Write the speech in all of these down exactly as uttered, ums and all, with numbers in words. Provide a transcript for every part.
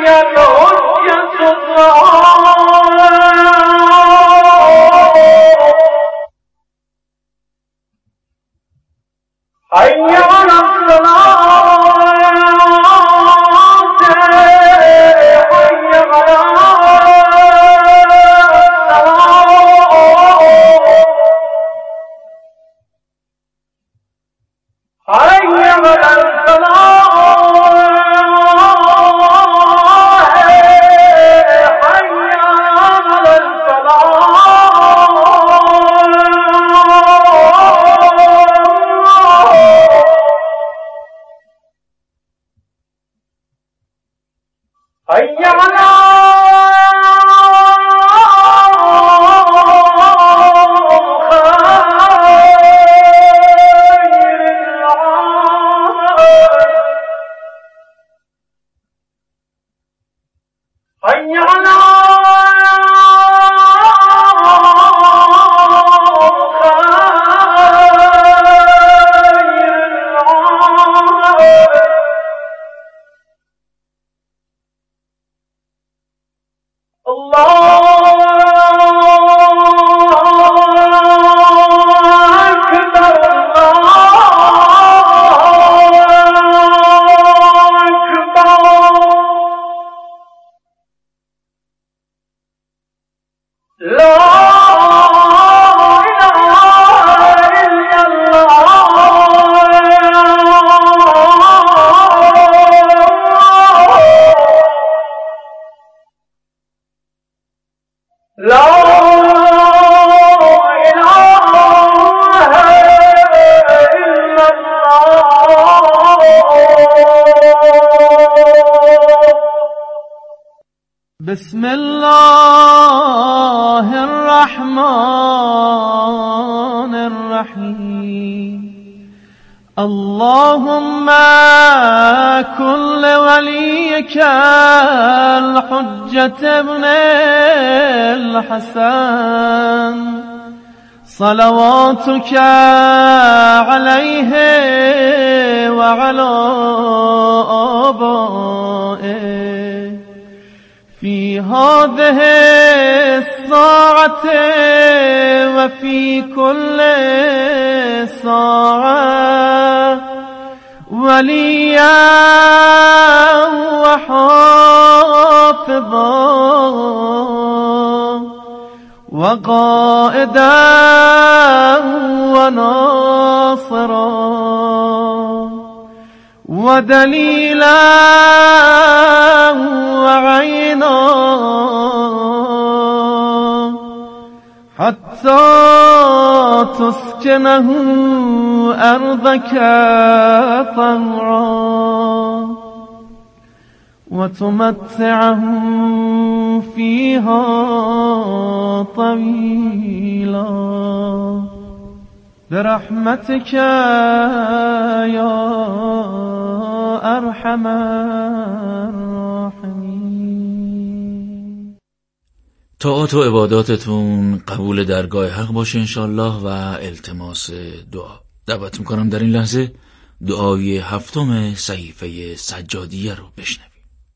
بسم الله الرحمن الرحيم اللهم كن لوليك الحجة ابن الحسن صلواتك عليه وعلى آبائه في هذه الساعة وفي كل ساعة وليا وحافظا وقائدا وناصرا ودليلا وعينا حتى تسكنه أرضك طوعا وتمتعه فيها طويلا برحمتك يا أرحم الراحمين. طاعات و عباداتتون قبول درگاه حق باشه انشالله و التماس دعا. دعوت میکنم در این لحظه دعای هفتم صحیفه سجادیه رو بشنویم.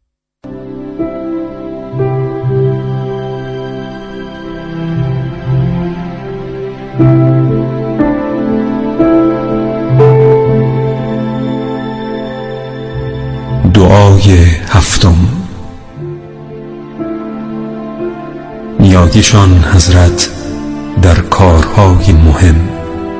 دعای هفتم. نیایشان حضرت در کارهای مهم.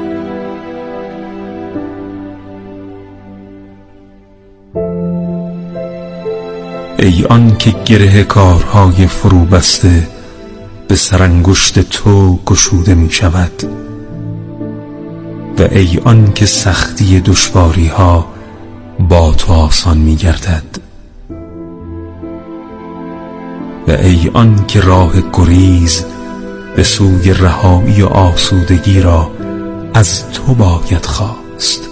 ای آن که گره کارهای فرو بسته به سرانگشت تو گشوده می شود و ای آن که سختی دشواری ها با تو آسان می گردد و ای آن که راه گریز به سوی رهایی و آسودگی را از تو باید خواست.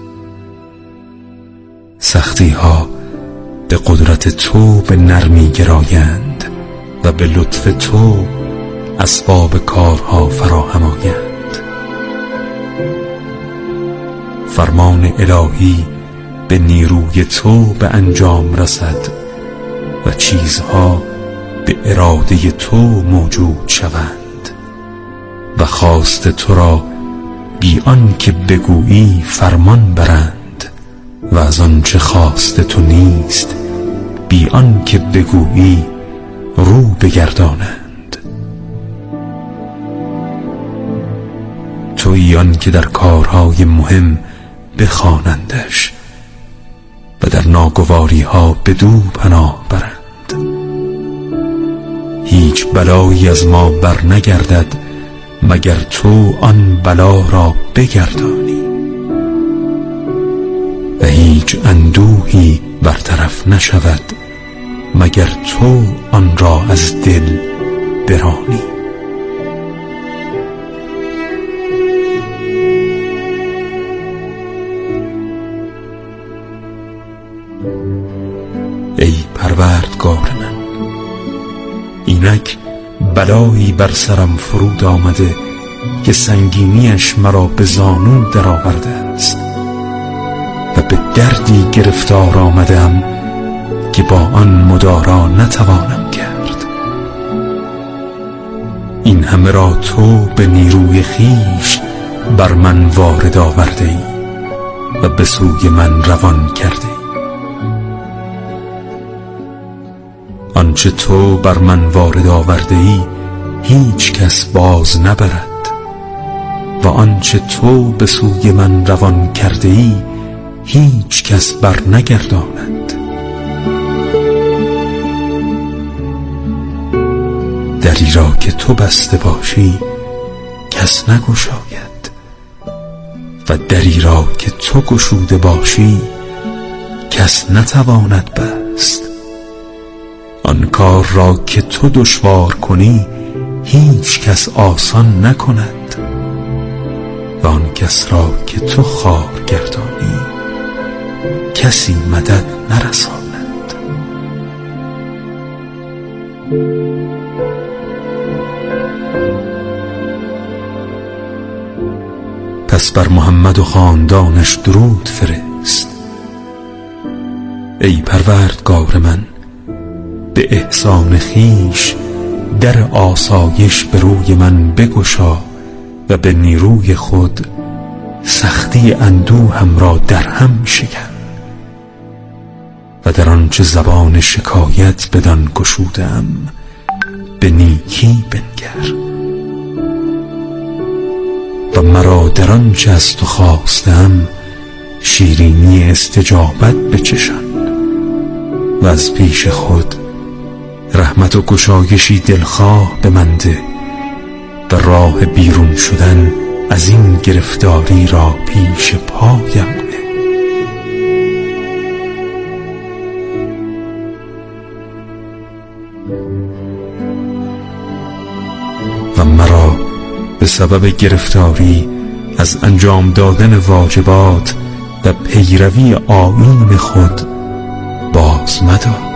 سختی ها به قدرت تو به نرمی گرایند و به لطف تو اسباب کارها فراهم آیند. فرمان الهی به نیروی تو به انجام رسد و چیزها به اراده تو موجود شوند و خواست تو را بی آن که بگویی فرمان برند و از آنچه خواست تو نیست بی آن که بگویی رو بگردانند. تویی آن که در کارهای مهم بخوانندش و در ناگواری ها بدو پناه برند. هیچ بلایی از ما بر نگردد مگر تو آن بلا را بگردانی و هیچ اندوهی برطرف نشود مگر تو آن را از دل برانی. ای پروردگار من، اینک بلایی بر سرم فرود آمده که سنگینیش مرا به زانو در آورده است و به دردی گرفتار آمدم که با آن مدارا نتوانم کرد. این همه را تو به نیروی خیش بر من وارد آورده ای و به سوی من روان کرده ای. آنچه تو بر من وارد آورده ای هیچ کس باز نبرد و آنچه تو به سوی من روان کرده ای هیچ کس بر نگرداند. دری را که تو بسته باشی کس نگشاید و دری را که تو گشوده باشی کس نتواند بست. آن کار را که تو دشوار کنی هیچ کس آسان نکند و آن کس را که تو خوار گردانی کسی مدد نرساند. پس بر محمد و خاندانش درود فرست. ای پروردگار من، به احسان خیش در آسایش به روی من بگشا و به نیروی خود سختی اندوهم را در هم شکن و در آنچه زبان شکایت بدان گشودم به نیکی بنگر و مرا در آنچه از تو خواستم شیرینی استجابت بچشان و از پیش خود رحمت و گشایشی دلخواه به من ده و راه بیرون شدن از این گرفتاری را پیش پایم نه. و مرا به سبب گرفتاری از انجام دادن واجبات و پیروی آیین خود باز مدار.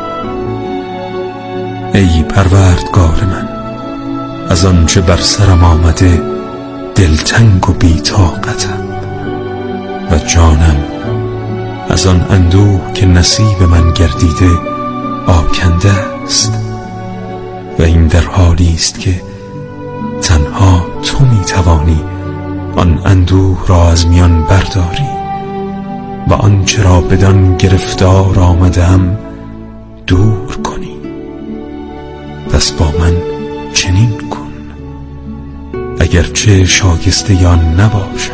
ای پروردگار من، از آنچه بر سرم آمده دلتنگ و بی‌طاقتم و جانم از آن اندوه که نصیب من گردیده آکنده است و این در حالی است که تنها تو میتوانی آن اندوه را از میان برداری و آنچه را بدان گرفتار آمدم دور کنی. پس با من چنین کن اگرچه شایسته یا نباشم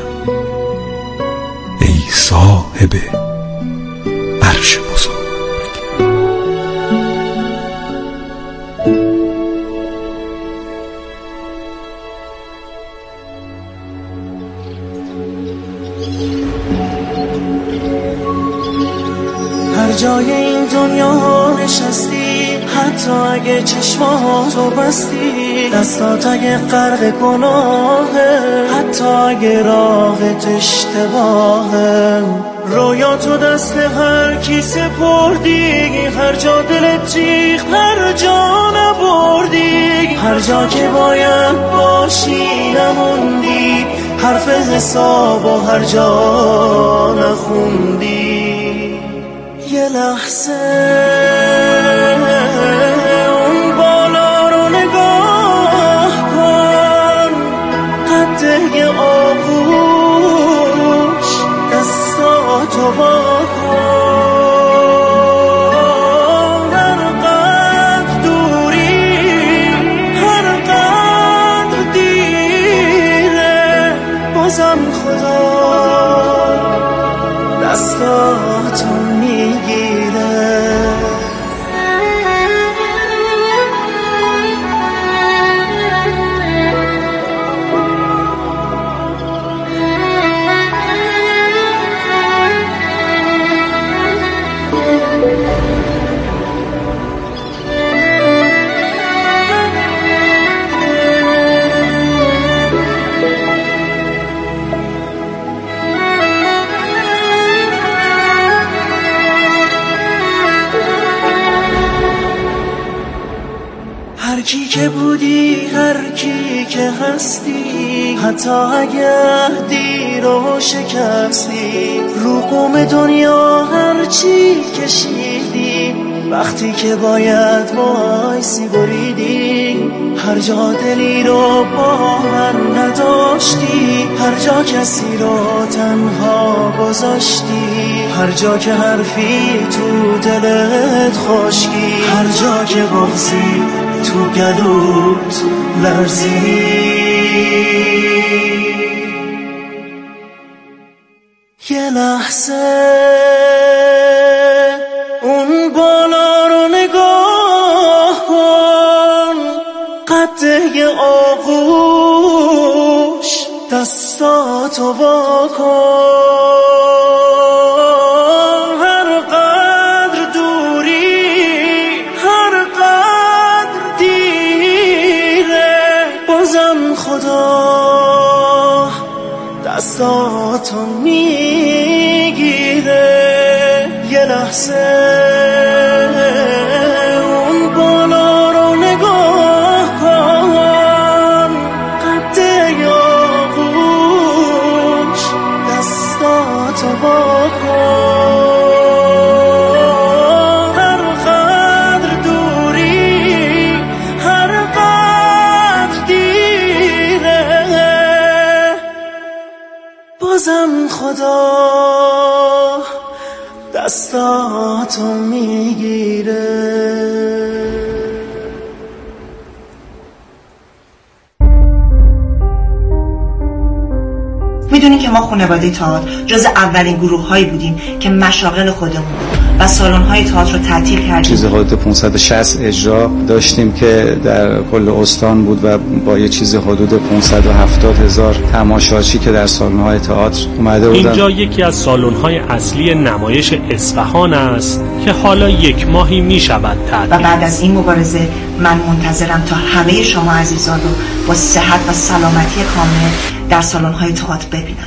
ای صاحب عرش بزرگ. هر جای این دنیا نشستی، حتی اگه چشماتو بستی، دستات اگه غرق گناهه، حتی اگه راهت اشتباهه، رویاتو دست هر کی سپردی، هر جا دلت جیغ هر جا نبردی، هر جا که باید باشی نموندی، حرف حساب و هر جا نخوندی. یه لحظه کی که بودی، هر کی که هستی، حتی اگه دیر و شکستی، رو قوم دنیا هر چی کشیدی، وقتی که باید وایسی بریدی، هر جا دلی رو باور نداشتی، هر جا کسی رو تنها گذاشتی، هر جا که حرفی تو دلت خشکی، هر جا که بغضی تو گلوت لرزی. یه لحظه اون بالا رو نگاه کن، قده آغوش دستاتو وا کن، هر قدر دوری، هر قدر دیره، بازم خدا دستاتو میگیره. یه لحظه اون بالا رو نگاه کن، قده آغوش دستاتو وا کن، هر قدر دوری، هر قدر دیره، بازم خدا دستاتو میگیره. میدونین که ما خانواده تئاتر جز اولین گروه هایی بودیم که مشاغل خودمون و سالن های تئاتر رو تعطیل کردیم. چیز حدود پانصد و شصت اجرا داشتیم که در کل استان بود و با یه چیز حدود پانصد و هفتاد هزار تماشاچی که در سالن های تئاتر اومده بودن. اینجا یکی از سالن های اصلی نمایش اصفهان است که حالا یک ماهی میشود تعطیل. و بعد از این مبارزه من منتظرم تا همه شما عزیزان رو با صحت و سلامتی کامل در سالن های تئاتر ببینم.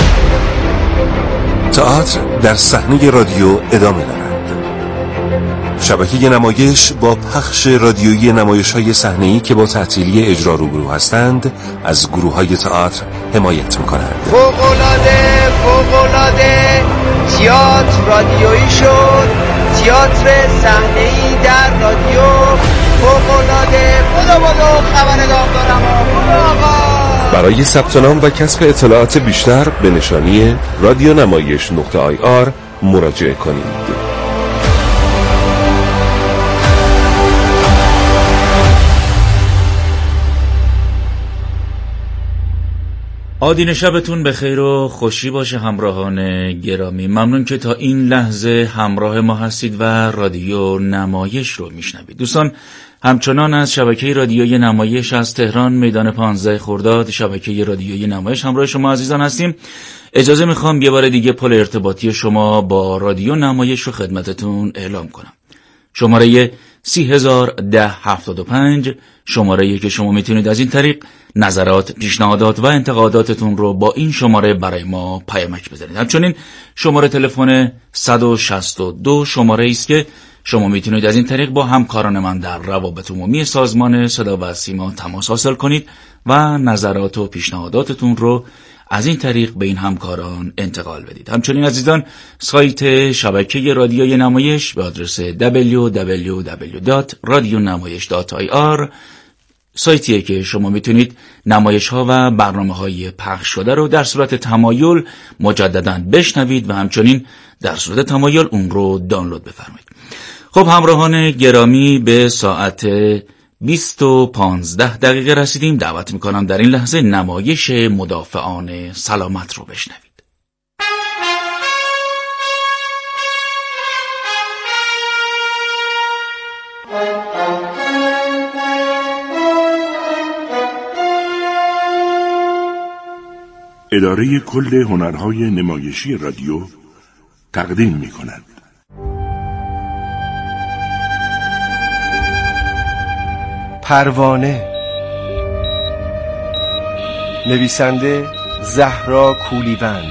تئاتر در صحنه رادیو ادامه دارد. شبکه نمایش با پخش رادیویی نمایش‌های صحنه‌ای که با تعطیلی اجرا روبرو هستند از گروه‌های تئاتر حمایت می‌کنند. فوق‌العاده فوق‌العاده تئاتر رادیویی شد، تئاتر صحنه‌ای در رادیو فوق‌العاده. بدو بدو خبرنگار دارم بدو آقا. برای ثبت نام و کسب اطلاعات بیشتر به نشانی رادیو نمایش نقطه آی آر مراجعه کنید. آدین شبتون به خیر و خوشی باشه همراهان گرامی. ممنون که تا این لحظه همراه ما هستید و رادیو نمایش رو میشنوید. دوستان، همچنان از شبکه رادیوی نمایش از تهران میدان پانزده خرداد شبکه رادیوی نمایش همراه شما عزیزان هستیم. اجازه میخوام یه بار دیگه پل ارتباطی شما با رادیو نمایش رو خدمتتون اعلام کنم. شماره سی هزار ده هفتاد و پنج، شماره‌ای که شما میتونید از این طریق نظرات، پیشنهادات و انتقاداتتون رو با این شماره برای ما پیامک بزنید. همچنین شماره تلفن صد و شصت و دو شماره است که شما میتونید از این طریق با همکاران من در روابط عمومی سازمان صدا و سیما تماس حاصل کنید و نظرات و پیشنهاداتتون رو از این طریق به این همکاران انتقال بدید. همچنین عزیزان، سایت شبکه رادیوی نمایش به آدرس دبلیو دبلیو دبلیو دات رادیو نمایش دات آی آر سایتیه که شما میتونید نمایش ها و برنامه های پخش شده رو در صورت تمایل مجدداً بشنوید و همچنین در صورت تمایل اون رو دانلود بفرمایید. خب همراهان گرامی، به ساعت بیست و پانزده دقیقه رسیدیم. دعوت میکنم در این لحظه نمایش مدافعان سلامت رو بشنوید. اداره کل هنرهای نمایشی رادیو تقدیم میکند. پروانه، نویسنده زهرا کولیوند،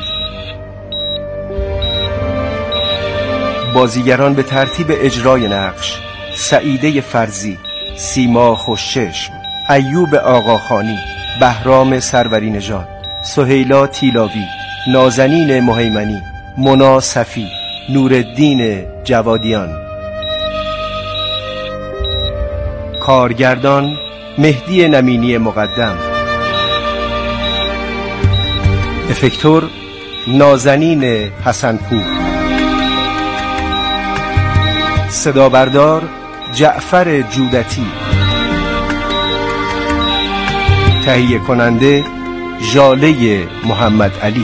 بازیگران به ترتیب اجرای نقش: سعیده فرزی، سیما خوشچشم، ایوب آقاخانی، بهرام سروری نژاد، سهیلا تیلاوی، نازنین مهیمنی، مونا صفی، نورالدین جوادیان. کارگردان مهدی نمینی مقدم. افکتور نازنین حسنپور. صدا بردار جعفر جودتی. تهیه کننده ژاله محمد علی.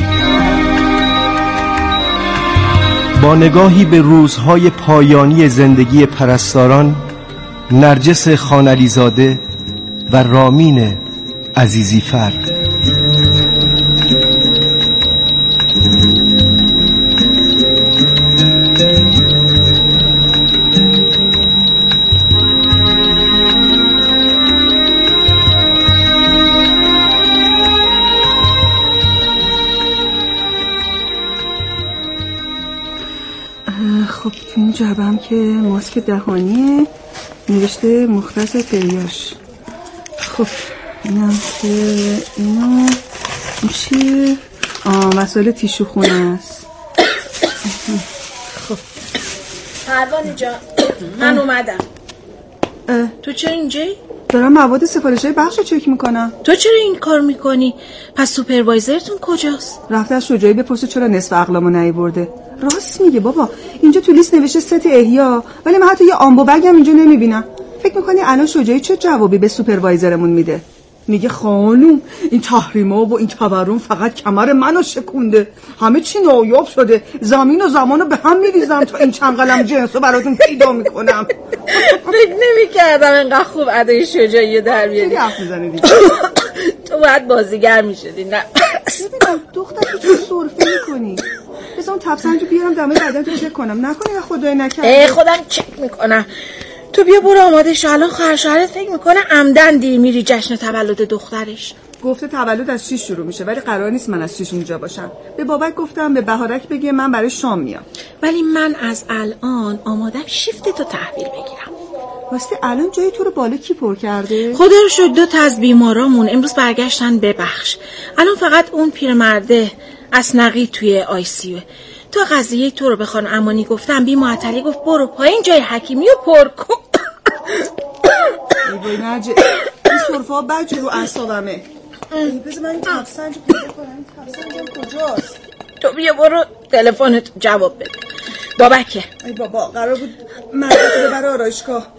با نگاهی به روزهای پایانی زندگی پرستاران، نرجس خانعلیزاده و رامین عزیزیفر. خب تو این جعبم که ماسک دهانیه، نوشته مختص پیاش. خب اینم که اینو چیه؟ آه وسایل تیشو خونه است. خب پروانه جان من اومدم. اه. تو چرا اینجایی؟ دارم مواد سفارشی بخش رو چک میکنم. تو چرا این کار میکنی؟ پس سوپروایزرتون کجاست؟ رفته از شجاعی بپرسه چرا نصف عقلمو نیاورده. راست میگه بابا، اینجا تو لیست نوشته ست احیا، ولی من حتی یه آمبو بگم اینجا نمیبینم. فکر میکنی الان شجاعی چه جوابی به سوپروایزرمون میده؟ میگه خانوم این تحریما و این تورم فقط کمر منو شکونده، همه چی نایاب شده، زمین و زمانو به هم میریزم تا این چند قلم جنسو براتون پیدا میکنم. فکر نمیکردم اینقدر خوب ادای شجاعی در بیاری. چه حرف میزنی دیگه؟ تو باید بازیگر میشدی. نه ببینم دختر تو چه سرفه میکنی؟ بذار اون تبسنجو بیارم دمه بدن تو چک کنم، نکنی خدای نکرده. ای خودم چک میکنم. تو بیا برو آماده شو، الان خواهر شوهرت فکر میکنه عمدن دیر میری جشن تولد دخترش. گفته تولد از شیش شروع میشه، ولی قرار نیست من از شیش اونجا باشم. به بابک گفتم به بهارک بگه من برای شام میام. ولی من از الان آمادم شیفت تو تحویل بگیرم. واسه الان جای تو رو بالا کی پر کرده؟ خدا رو شکر دو تا از بیمارامون امروز برگشتن ببخش. الان فقط اون پیرمرده اسنقی توی آی سی یو. تو قضیه تو رو به خانم امانی گفتم، بی معطلی گفت برو پایین جای حکیمی رو پر کن. ای وای نجه این صرفه ها بجی رو اعصابمه. بذار من این تفسنج رو پیدا کنم. این تفسنجم کجاست؟ تو بیا برو تلفنت جواب بده. بابکه. ای بابا قرار بود مدرسه ببره آرایشگاه.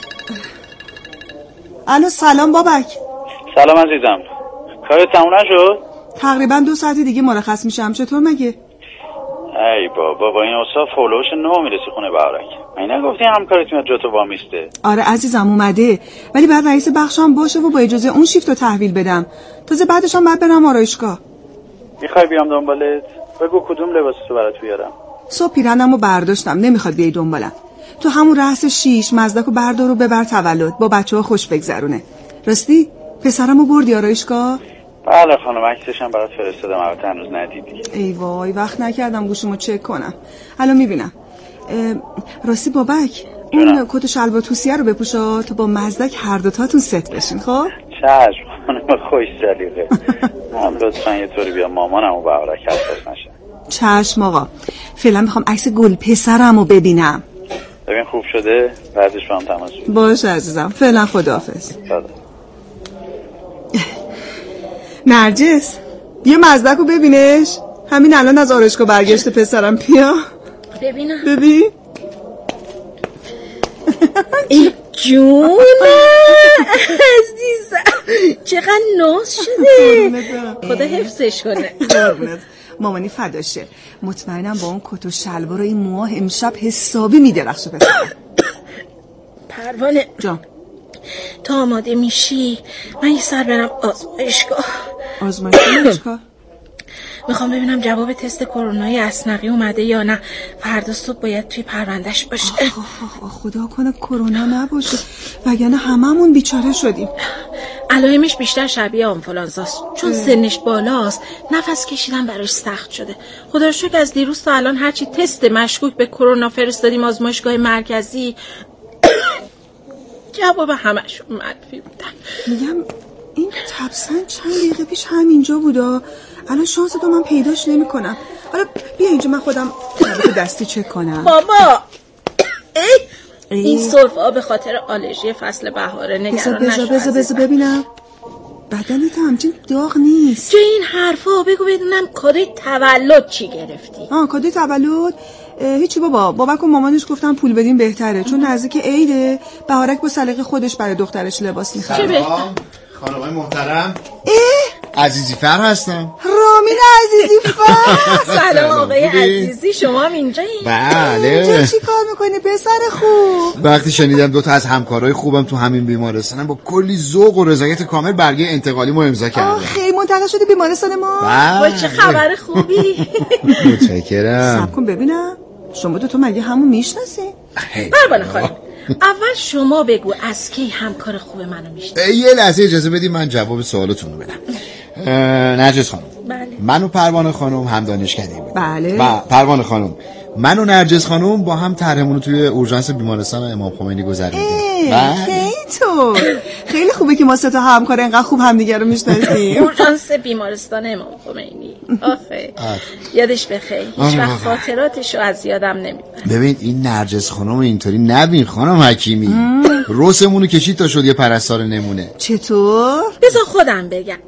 الو سلام بابک. سلام عزیزم، کارت تموم نشد؟ تقریبا دو ساعت دیگه مرخص میشم. چطور مگه؟ ای بابا با این اصلا فولوش نه میرسی خونه بهارک. من نگفتی همکارت میاد جاتو وامیسته؟ آره عزیزم اومده، ولی بعد رئیس بخشم باشه و با اجازه اون شیفت رو تحویل بدم. تازه بعدش هم بعد برم آرایشگاه. میخوای بیام دنبالت؟ بگو کدوم لباسو برات بیارم. صبح پیرنمو برداشتم، نمیخواد بیای دنبالم. تو همون رأس شیش مزدکو بردار و ببر تولد، با بچه‌ها خوش بگذرونه. راستی پسرمو بردی آرایشگاه؟ بله خانم، عکسش هم برات فرستادم، البته هنوز ندیدی. ای وای وقت نکردم گوشمو چک کنم. الان میبینم. راستی بابک اون کت و شلوار توسیه رو بپوشا تا با مزدک هر دو تاتون ست بشین. خب چشم خانم، خوش سلیقه. هم لطفا یه طوری بیا مامانمو بهارک حساس نشه. چشم آقا، فعلا میخوام عکس گل پسرمو ببینم. ببین خوب شده بعدش با هم تماس بگیر. باشه عزیزم، فعلا خداحافظ. خدا. نرجس یه مزدک رو ببینش، همین الان از آرایشگاه برگشته پسرم. پیا ببینم. ببین ای جونم عزیزم، چقدر ناز شده. خدا حفظش کنه. مامانی فداشه. مطمئنم با اون کت و شلوار و این موها امشب حسابی میدرخشه پسرم. پروانه جان تا آماده میشی من یه سر برم آزمایشگاه. آزمایشگاه؟ میخوام ببینم جواب تست کرونای اسنقی اومده یا نه. فردا صبح باید توی پروندهش باشه. آخ آخ آخ خدا کنه کرونا نباشه، وگرنه هممون بیچاره شدیم. علائمش بیشتر شبیه آنفولانزاست، چون سنش بالاست نفس کشیدن براش سخت شده. خدا رو شکر از دیروز تا الان هرچی تست مشکوک به کرونا فرستادیم آزمایشگاه مرکزی جواب همشون منفی بودن. میگم این تبسن چند دقیقه پیش همینجا بودا، الان شانس تو من پیداش نمی کنم. حالا بیا اینجا من خودم نبات دستی چک کنم. بابا ای, ای. این سرفا به خاطر آلرژی فصل بهاره نگران نشو. بذار بذار بذار ببینم بدنت همچین داغ نیست. جو این حرفا بگو بدونم کادوی تولد چی گرفتی؟ آه کادوی تولد هیچی بابا، بابک و مامانش گفتن پول بدین بهتره چون نزدیک عیده. بهارک با سلیقه خودش برای دخترش لباس می‌خره. چه بهتر؟ خانمای محترم اه؟ عزیزی فر هستم. رامین عزیزی فر. سلام آقای عزیزی، شما هم اینجایی؟ بله. اینجا چی کار میکنی پسر خوب؟ وقتی شنیدم دوتا از همکارای خوبم تو همین بیمارستانم با کلی ذوق و رضایت کامل برگه انتقالی ما امضا کردم. خیلی منتقل شدی بیمارستان ما؟ وای چه خبر خوبی. متشکرم. صبر کن ببینم شما دو تو مگه همون میشناسی؟ پروانه خانم اول شما بگو از کی همکار خوب منو میشناسی؟ یه لحظه اجازه بدید من جواب سوالتون رو بدم. نرجس خانم بله. من و پروانه خانم هم دانشکده بودیم. بله. و پروانه خانم من و نرجس خانم با هم طرحمون رو توی اورژانس بیمارستان امام خمینی گذروندیم. خیلی تو خیلی خوبه که ما سه تا همکار اینقدر خوب همدیگه رو میشناسیم. اورژانس بیمارستان امام خمینی. آخه یادش بخیر، هیچ وقت خاطراتشو از یادم نمیبره. ببین این نرجس خانم اینطوری نبین خانم حکیمی. روسمونو کشید تا شد یه پرستار نمونه. چطور؟ بذار خودم بگم.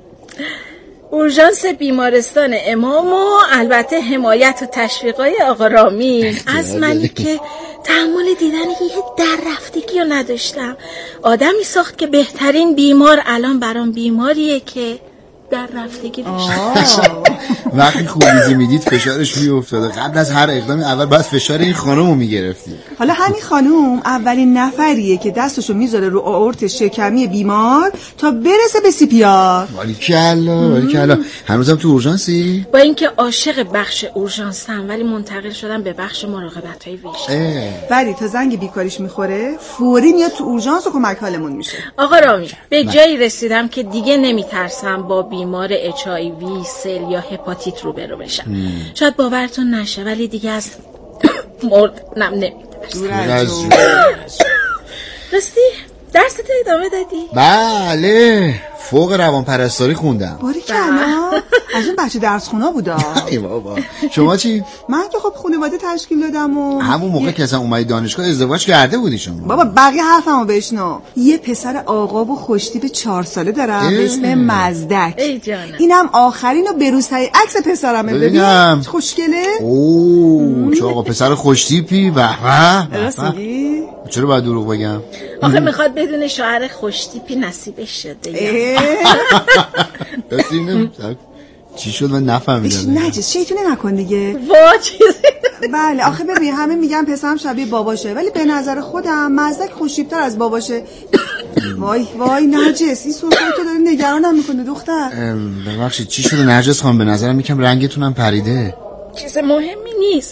اورژانس بیمارستان امام و البته حمایت و تشویقای آقا رامین از منی که تحمل دیدن یه در رفتگی رو نداشتم. آدمی ساخت که بهترین بیمار الان برام بیماریه که در رفتگی داشتم. وقتی خوبیزی میدید فشارش میافتاده. قبل از هر اقدامی اول باید فشار این خانومو میگرفتی. حالا همین خانوم اولین نفریه که دستشو میذاره رو آورت شکمی بیمار تا برسه به سی پی آر. ولی کلا ولی کلا هنوزم تو اورژانسی؟ با اینکه عاشق بخش اورژانسم ولی منتقل شدم به بخش مراقبت‌های ویژه. ولی تا زنگ بیکاریش میخوره فوری میاد تو اورژانس و کمک حالمون میشه. آقا رامین به جایی رسیدم که دیگه نمیترسم با بیمار اچ آی وی، سل یا هپاتیت روبرو بشم. شاید باورتون نشه ولی دیگه از مردنم نمیترسم. راستی درست ادامه دادی؟ بله فوق روان پرستاری خوندم. باری کلا از اون بچه درس خونا بودا. ای بابا شما چی؟ من که خب خانواده تشکیل دادم و همون موقع که اصلا اومدی دانشگاه ازدواج کرده بودی شما. بابا بقیه حرفمو بشنو. یه پسر آقا و خوشتیپ چهار ساله دارم به اسم مزدک. ای جانم. اینم آخرین و بروزترین عکس پسرمه. ببین خوشگله. اوه چه آقا پسر خوشتیپی. به به راست میگی؟ چرا باید دروغ بگم؟ آخه میخواد بدون شوهر خوشتیپی نصیبش شده. راستی چی شد من نفهمیدم. نجس شیطونه نکن دیگه. وا چیزی. بله آخه ببین همه میگن پسرم شبیه باباشه ولی به نظر خودم مزدک خوشتیپ‌تر از باباشه. وای وای نجس این صورت تو داره نگرانم میکنه دختر. ببخشید چی شده نجس خانم؟ به نظرم یکم رنگتونم پریده. چیز مهمی نیست.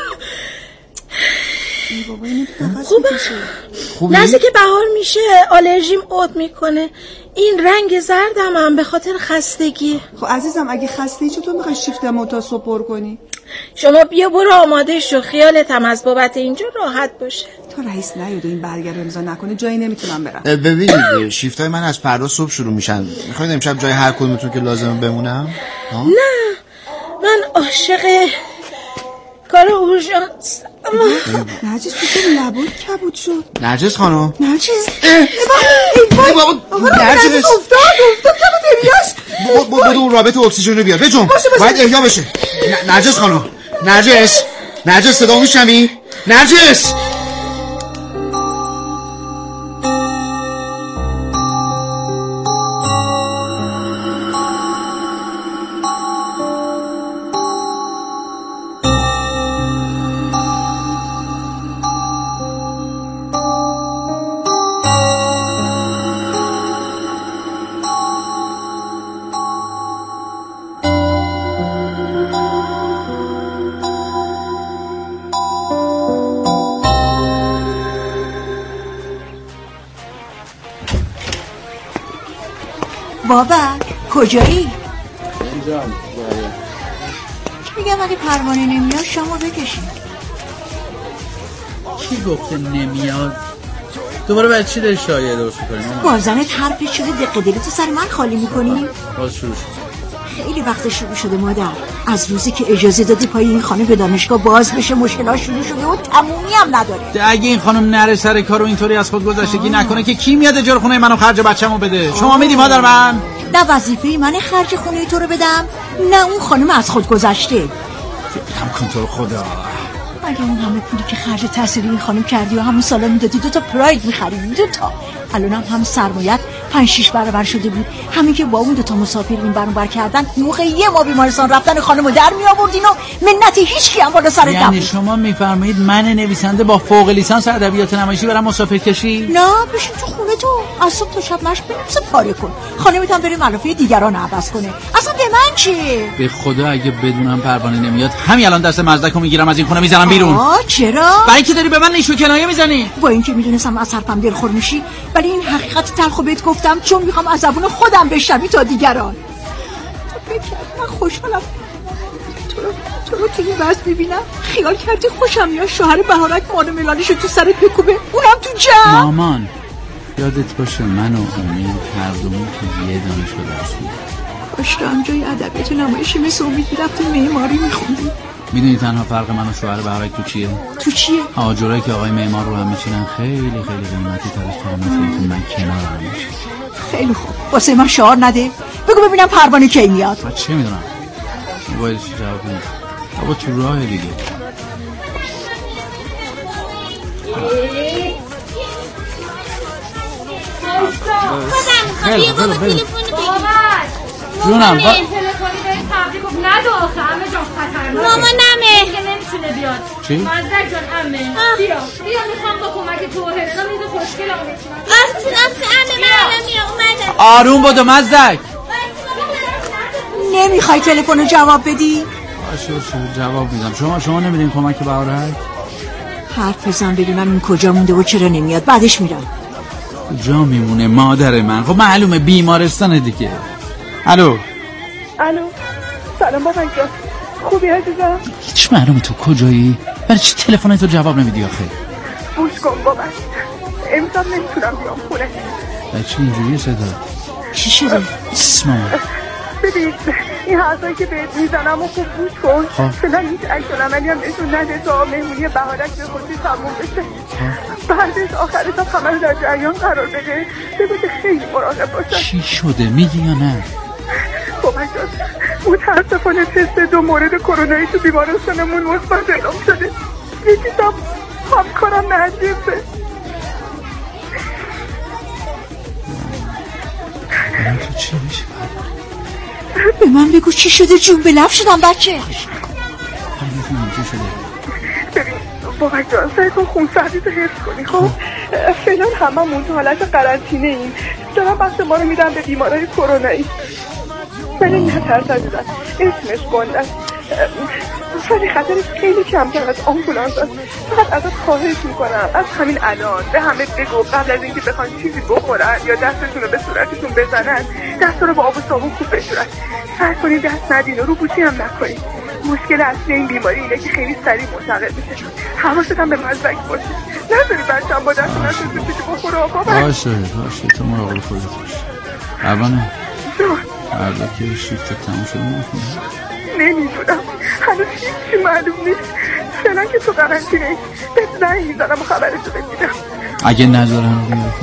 خوبه نزدیک که بهار میشه آلرژیم عود میکنه. این رنگ زردم هم به خاطر خستگی. خب عزیزم اگه خسته چطور میخوای شیفتمو تا صبح پر کنی؟ شما بیا برو آماده شو خیالت هم از بابت اینجا راحت باشه. تا رئیس نیاد این برگر رو امضا نکنه جایی نمیتونم برم. ببینید شیفتای من از فردا صبح شروع میشن. میخواید امشب جای هر کدومتون که لازمه بمونم؟ نه من عاشق کار اورژانس. نرجس تو چرا لبات کبود شد؟ نرجس خانم نرجس ای بابا نرجس افتاد افتاد کبود دریاش. بودو اون رابط اکسیژن رو بیار بجون باید احیا بشه. نرجس خانم نرجس نرجس صدا میشنوی؟ نرجس بابا کجایی؟ اینجا میگم اگه پروانه نمیاد شما بکشین. کی گفته نمیاد؟ دوباره برای چی داری شایعه درست می‌کنی؟ بازنت حرفش شده دقیقه دقیقه تو سر من خالی می‌کنی؟ باز شروع شد. خیلی وقت شروع شده مادر. از روزی که اجازه دادی پای این خانم به دانشگاه باز بشه مشکلات شروع شده و تمومی هم نداره. اگه این خانم نره سر کارو اینطوری از خود گذشتگی نکنه که کی میاد اجاره خونه منو خرج بچه‌مو بده؟ شما میدی مادر من؟ نه وظیفه من خرج خونه تو رو بدم، نه اون خانم از خود گذشته. هم کن تو رو خدا. مگه اون همه پولی که خرج تحصیلی این خانم کردی و همون سالا میدادی دو تا پراید می‌خریدی، دو تا. الانم هم سرمایت پنج شش برابر شده بود. همین که با اون دو تا مسافر این برون بر کردن موقع یه ما بیمارستان رفتن خانمو در می آوردین و منت هیچ کی هم بالا سرت نبود. یعنی شما میفرمایید من نویسنده با فوق لیسانس ادبیات نمایشی برام مسافر کشی؟ نه بشین تو خونه تو از صبح تا شب مشق بنویس پاره کن. خانمت هم بره ملافه دیگران عوض کنه. اصلا به من چه؟ به خدا اگه بدونم پروانه نمیاد همین الان دست مزدکو میگیرم از این خونه میذارم بیرون. آه چرا؟ برای اینکه داری به من نیشو کنایه میزنی. با اینکه میدونستم از حرفم دلخور میشی ولی این حقیقت تلخو بهت گفتم چون میخوام از زبون خودم بشنوی تا دیگران. تو فکر کردی من خوشحالم تو رو تو رو توی وضع میبینم؟ خیال کردی خوشم یا شوهر بهارک مانو ملانیشو تو سرت بکوبه اونم تو جمع؟ مامان یادت باشه من و امید هر دومون تو یه دانشگاه درس میدیم. کاش تو هم جای ادبیات نمایشی مثل امید میرفتیم معماری میخوندیم. میدونی تنها فرق من و شوهر بهارک تو چیه؟ تو چیه؟ آجرایی که آقای معمار رو هم میچینن خیلی خیلی قیمتی تر از قیمتی که من کنار هم میشه. خیلی خوب واسه من شعار نده بگو ببینم پروانه کی میاد. من چه میدونم موبایلش جواب نمیده. بابا تو راه دیگه. خودم میخوام یه بابا تلفنی بگیر. جونم با تلفنی بهش تبریک گفت نده آخه همه جا خطرناکه. ماما نمه که نمیتونه بیاد. چی؟ مزدک جان امه بیا بیا میخوام با کمک تو هرنا میز خوشگل آقا بچینم. آسون آسون امه من الان میام اومدم. آروم بودو مزدک. نمیخوای تلفن رو جواب بدی؟ باشه باشه جواب میدم. شما شما نمیدین کمک بهارک؟ حرف بزن بدونم این کجا مونده و چرا نمیاد بعدش میرم. کجا میمونه مادر من؟ خب معلومه بیمارستانه دیگه. الو الو سلام بابا جان خوبی عزیزم؟ هیچ معلومه تو کجایی؟ برای چی تلفنتو جواب نمیدی آخه؟ گوش کن بابا امشب نمیتونم بیام خونه. برای چی اینجوریه صدا؟ چی شده؟ اسمم ببین این حرفایی که بهت میزنم و خوب گوش کن. فعلا هیچ عکس عملی هم نشون نده تا مهمونی بهارک به خودی تموم بشه. بعدش آخرش هم همه رو در جریان قرار بده. بگو که خیلی مراقب باشن. چی شده میگی یا نه؟ بابا جان متاسفانه تست دو مورد کرونایی تو بیمارستانمون مثبت اعلام شده. یکیشم همکارم نرجسه. تو چی میشه؟ به من بگو چی شده جون به لب شدم بچه. ببین بابا جان سعی کن خونسردی تو حفظ کنی خب. فعلا هممون تو حالت قرنطینه ایم. دارم بخش ما رو میدم به بیمارای کرونایی. ولی نترس عزیزم اسمش گنده است ولی خطرش خیلی کمتر از آمبولانس است. فقط ازت خواهش میکنم از همین الان به همه بگو قبل از اینکه بخوان چیزی بخورن یا دستشون رو به صورتشون بزنن دست رو با آب و صابون خوب بشورن. سعی کنید دست ندین و رو بوسی هم نکنید. مشکل اصلی این بیماری اینه که خیلی سریع منتقل میشه. حواست هم به مزدک باشه. نذاری بچه‌م با دست نشون بشه بخوره آقا. باشه باشه تو مراقب خودت باش. پروانه فردا که شیفت تموم شده نمی‌کنی؟ نمیدونم هنوز هیچی معلوم نیست. فعلا که تو قرنطینه بهت زنگ میزنم و خبرتو بدیدم. اگه نذارم